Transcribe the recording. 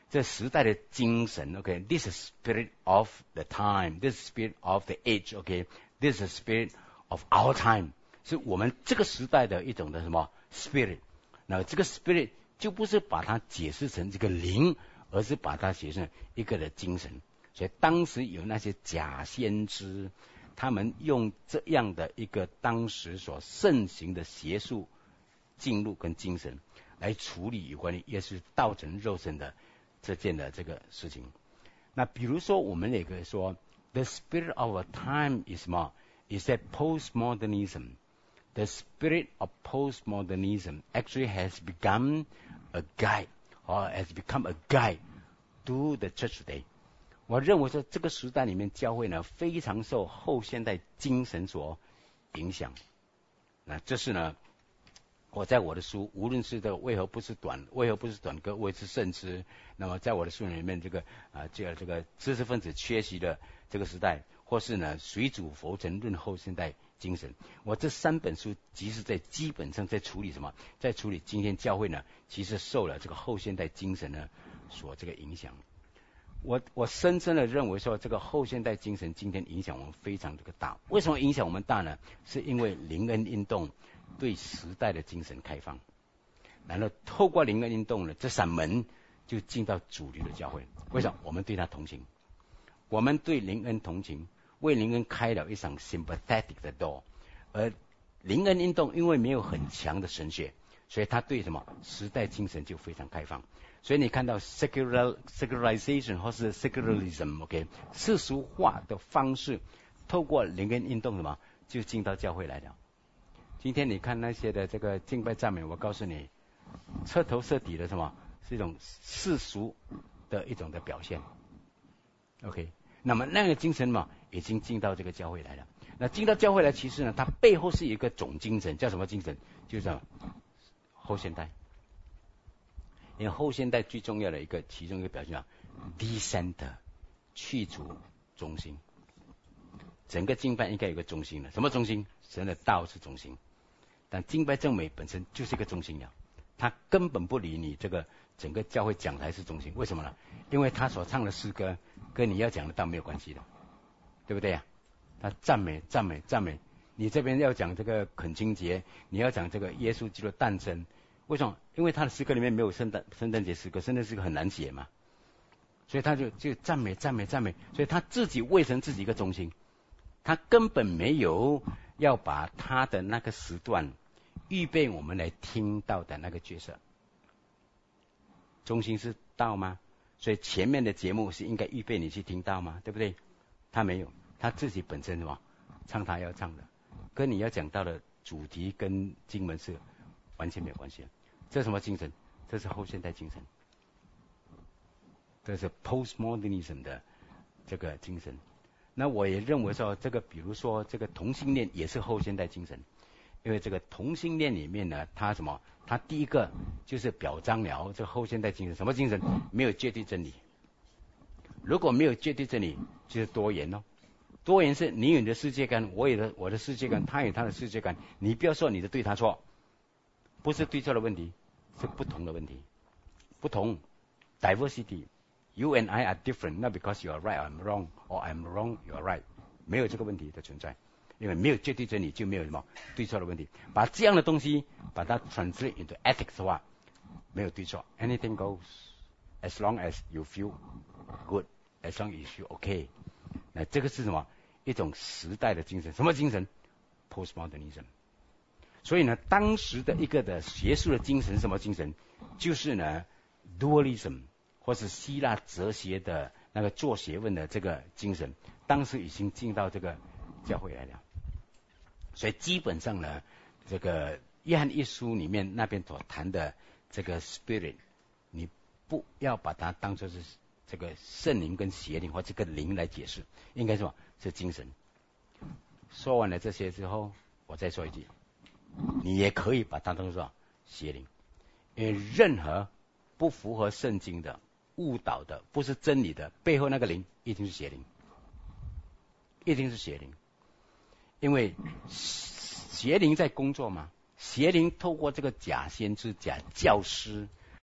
这时代的精神 ，OK，this is spirit of the time，this is spirit of the age，OK，this is spirit of our time， 是我们这个时代的一种的什么 spirit。那这个 spirit 就不是把它解释成这个灵，而是把它解释成一个的精神。所以当时有那些假先知，他们用这样的一个当时所盛行的邪术进入跟精神来处理有关于耶稣道成肉身的这件的这个事情。那比如说我们也可以说 the spirit of our time is more is that postmodernism. The spirit of postmodernism actually has become a guide or has become a guide to the church today. 我认为说这个时代里面教会呢非常受后现代精神所影响。那这是呢我在我的书，无论是这个为何不是短歌，为之甚之。那么在我的书里面，这个知识分子缺席的这个时代，或是呢水煮佛尘论后现代精神。我这3本书，即是在基本上在处理什么？在处理今天教会呢，其实受了这个后现代精神呢所这个影响。我深深的认为说，这个后现代精神今天影响我们非常这个大。为什么影响我们大呢？是因为灵恩运动对时代的精神开放，然后透过灵恩运动呢，这扇门就进到主流的教会。为什么？我们对他同情，我们对灵恩同情，为灵恩开了一场 sympathetic 的 door。而灵恩运动因为没有很强的神学，所以他对什么时代精神就非常开放。所以你看到 secularization 或是 secularism， 世俗化的方式，透过灵恩运动什么就进到教会来了。今天你看那些的这个敬拜赞美，我告诉你，彻头彻底的什么是一种世俗的一种的表现。OK， 那么那个精神嘛，已经进到这个教会来了。那进到教会来，其实呢，它背后是一个总精神，叫什么精神？就是后现代。因为后现代最重要的其中一个表现decenter， 去除中心。整个敬拜应该有个中心的，什么中心？神的道是中心。但敬拜赞美本身就是一个中心了，他根本不理你这个整个教会讲台是中心。为什么呢？因为他所唱的诗歌跟你要讲的道没有关系的，对不对呀？他赞美，你这边要讲这个恳亲节，你要讲这个耶稣基督的诞生。为什么？因为他的诗歌里面没有圣诞节诗歌，圣诞诗歌很难写嘛，所以他就赞美，所以他自己为成自己一个中心，他根本没有要把他的那个时段预备我们来听到的那个角色。中心是道吗？所以前面的节目是应该预备你去听到吗？对不对？他没有，他自己本身什么唱他要唱的，跟你要讲到的主题跟经文是完全没有关系的。这是什么精神？这是后现代精神，这是 postmodernism 的这个精神。那我也认为说，这个比如说这个同性恋也是后现代精神，因为这个同性恋里面呢，它什么？它第一个就是表彰了这个后现代精神，什么精神？没有绝对真理。如果没有绝对真理，就是多元哦。多元是你有你的世界观，我有我的世界观，他有他的世界观，你不要说你的对他错，不是对错的问题，是不同的问题。不同 diversity。You and I are different, not because you are right, I'm wrong, or I'm wrong, you are right. 没有这个问题的存在，因为没有绝对真理，就没有什么对错的问题。把这样的东西把它 translate into ethics 的话，没有对错 ，anything goes, as long as you feel good, as long as you feel okay。那这个是什么？一种时代的精神，什么精神 ？Postmodernism。所以呢，当时的一个的学术的精神是什么精神？就是呢 ，dualism。或是希腊哲学的那个做学问的这个精神，当时已经进到这个教会来了。所以基本上呢，这个约翰一书里面那边所谈的这个 spirit， 你不要把它当作是这个圣灵跟邪灵或这个灵来解释，应该说是精神。说完了这些之后，我再说一句，你也可以把它当作邪灵，因为任何不符合圣经的误导的，不是真理的，背后那个灵一定是邪灵，一定是邪灵。因为邪灵在工作嘛，邪灵透过这个假先知、假教师